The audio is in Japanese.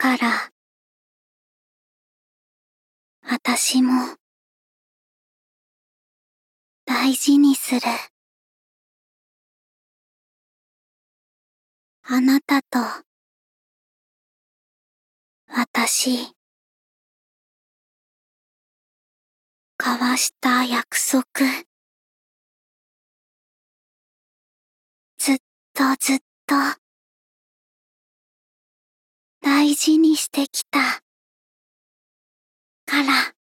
から、私も、大事にする。あなたと、私、交わした約束。ずっとずっと、大事にしてきた。から。